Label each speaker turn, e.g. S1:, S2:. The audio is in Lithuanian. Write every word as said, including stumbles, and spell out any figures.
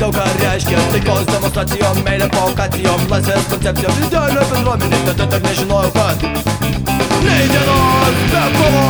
S1: daug ką reiškia. Taikos demonstracijom, meilė provokacijom, laisvės koncepcijom, idealią bendruomenę. Tada dar nežinojau, kad nei dienos be kovo